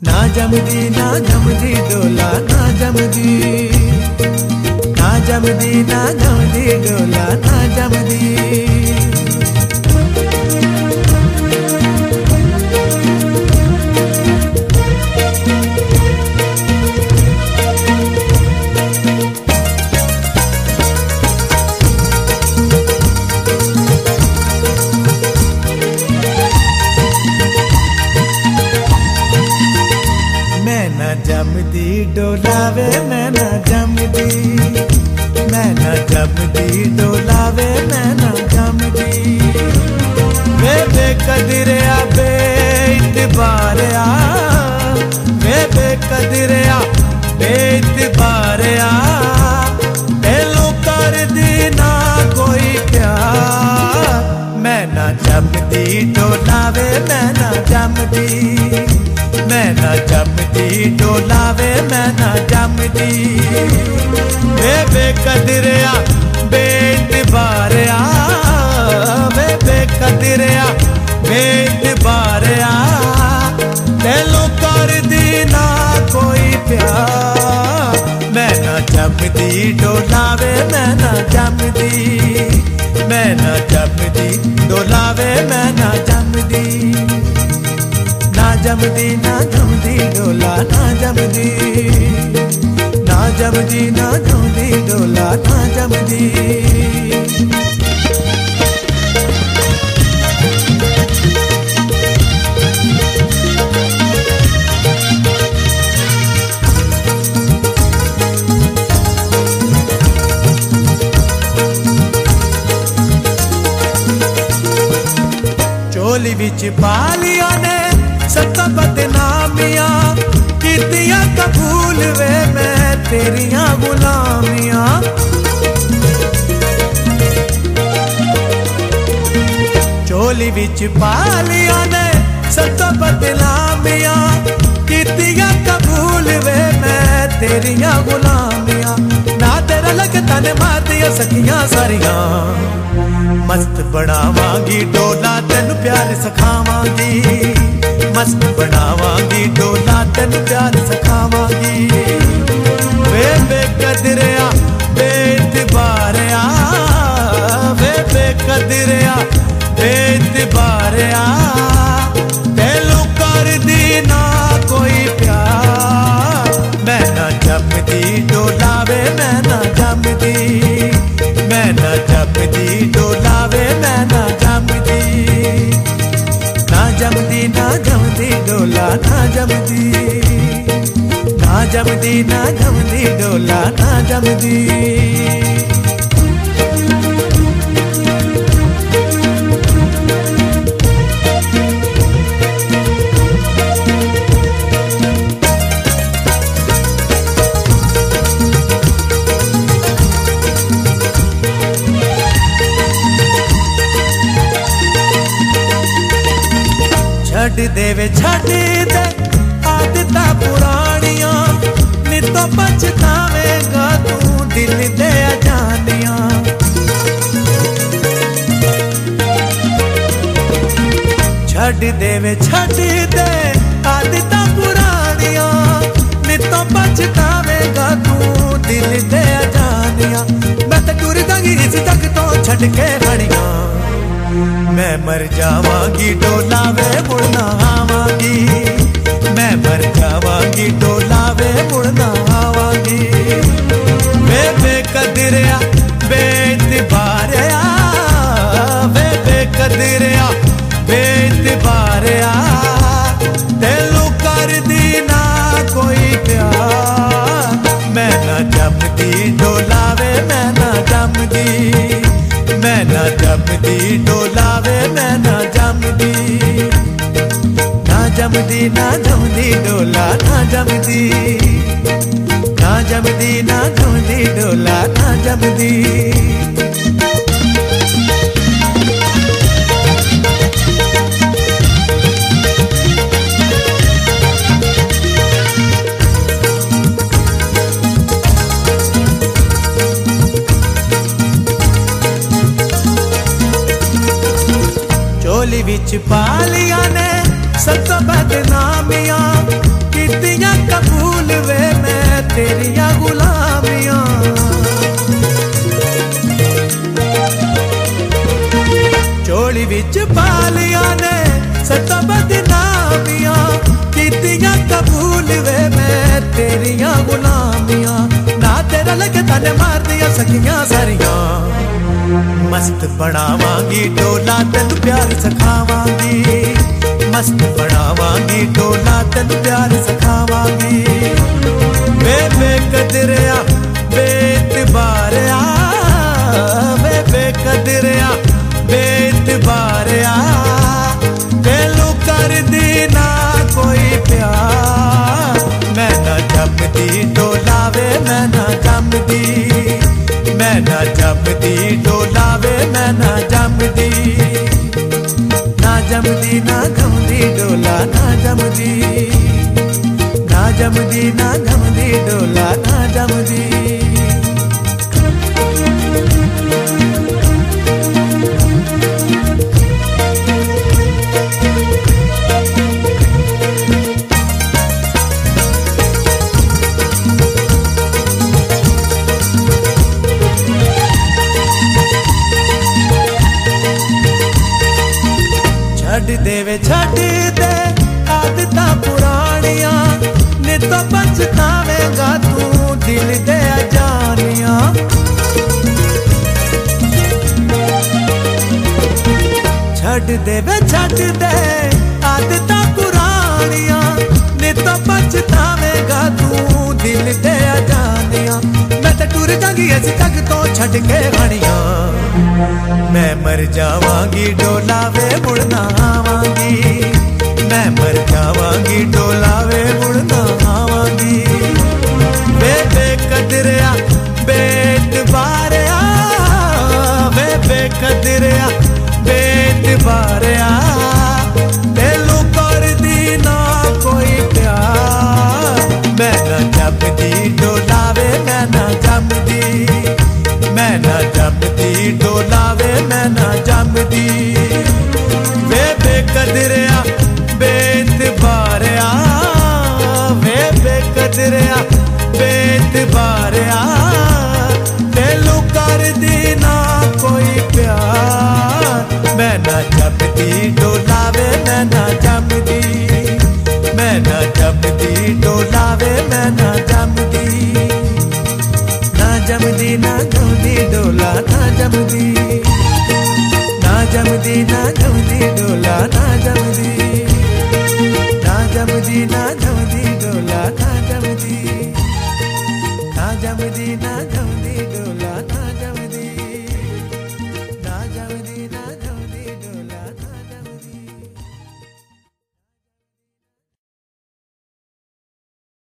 ना जमदी डोला ना जमदी, ना जमदी डोला ना जमदी। जमदी डोलावे मैं ना जमदी, मैं ना जमदी डोलावे मैं ना जमदी। वे बेकदरिया बेइतबारिया, वे बेकदरिया बेइतबारिया, दिलों कर दी ना कोई प्यार। मैं ना जमदी डोलावे मैं ना जमदी, मैं ना जमदी डोलावे मैं ना जमदी। वे बेकदरिया बेइतबारिया, वे बेकदरिया बेइतबारिया, दिलों कर दी ना कोई प्यार। मैं ना जमदी डोलावे मैं ना जमदी, मैं ना जमदी डोलावे मैं ना जमदी। ना जमदी डोला ना जमदी, ना जमदी डोला ना जमदी। चोली विच पालिया ने सब बदनामिया, कीतियां कबूल वे मैं तेरियां गुलामियां। चोली विच पालिया ने सब बदनामिया, कीतियां कबूल वे मैं तेरियां गुलामियां। ना तेरा लगता ने मारदियां सखियां सारियां, मस्त बनावांगी डोला तेनू प्यार सिखावांगी, मस्त बनावांगी डोला तेनू प्यार सिखावांगी। वे बेकदरिया बेइतबारिया, वे बेकदरिया बेइतबारिया, दिलों कर दी ना कोई प्यार। मैं ना जमदी डोलावे मैं ना जमदी, मैं ना जमदी डोलावे मैं ना जमदी। ना जमदी डोला ना जमदी, ना जमदी डोला ना जमदी। छड़ देवे छड़ दे आदतां पुरानियां, नितो पछतावेगा तू दिल दे अजानियां। छड़ देवे छड़ दे आदतां पुरानियां, नितो पछतावेगा तू दिल दे अजानियां। मैं तो टुर जागी इस जग तो छड़ के खड़ियां, मैं मर जावांगी डोलावे मुड़ना आवांगी, मैं मर जावांगी डोलावे मुड़ना आवांगी। वे बेकदरिया बेइतबारिया, वे बेकदरिया बेइतबारिया, दिलों कर दी ना कोई प्यार। मैं ना जमदी डोलावे मैं ना जमदी, मैं ना जमदी डोलावे मैं ना जमदी। ना जमदी डोला ना जमदी, ना जमदी डोला ना जमदी। झोली विच पालिया ने सब बदनामियां, तेरिया गुलामियां। चोली विच पालिया ने सता बदनामियां, कीतियां कबूल वे मैं तेरिया गुलामियां। ना तेरा लगे तने मार दिया सखियां सारियां। मस्त बनावांगी डोला तेन प्यार सखावांगी, मस्त बनावांगी डोला तेन प्यार सखावांगी। वे बेकदरिया बेतबारिया, वे बेकदरिया बेतबारिया, तेलू कर दी ना कोई प्यार। मैं ना जमदी डोला वे मैं ना जमदी, मैं ना जमदी डोला वे मैं ना जमदी। ना जमदी ना गमदी डोला ना जमदी, ना जमदी ना गमदी डोला ना जमदी। छड़ देवे छड़ दे आदतां पुरानियां, नित पछतावेगा तू दिल दे अजानियां। छड़ देवे छड़ दे आदतां पुरानियां, नित पछतावेगा तू दिल दे अजानियां। मैं तो टुर जागी इस जग तो छड़ के घड़ियां। मैं मर जावांगी डोला वे मुड़ना आवांगी, मैं मर जावांगी डोला वे मुड़ना आवांगी। वे बेकदरिया बेतबारिया, वे बेकदरिया बेतबारिया, तेलू कर दी ना कोई प्यार। मैं ना जमदी डोला वे मैं ना जमदी, मैं ना जमदी डोला वे मैं ना जमदी। वे बेकदरिया बेतबारिया, वे बेकदरिया बेतबारिया, तेलू कर दी ना कोई प्यार। मैं ना जमदी डोला वे मैं ना जमदी, मैं ना जमदी डोला वे मैं ना जमदी। ना जमदी ना गमदी डोला ना जमदी, ना जमदी ना गमदी डोला ना जमदी। ना जमदी ना गमदी डोला ना जमदी, ना जमदी ना गमदी।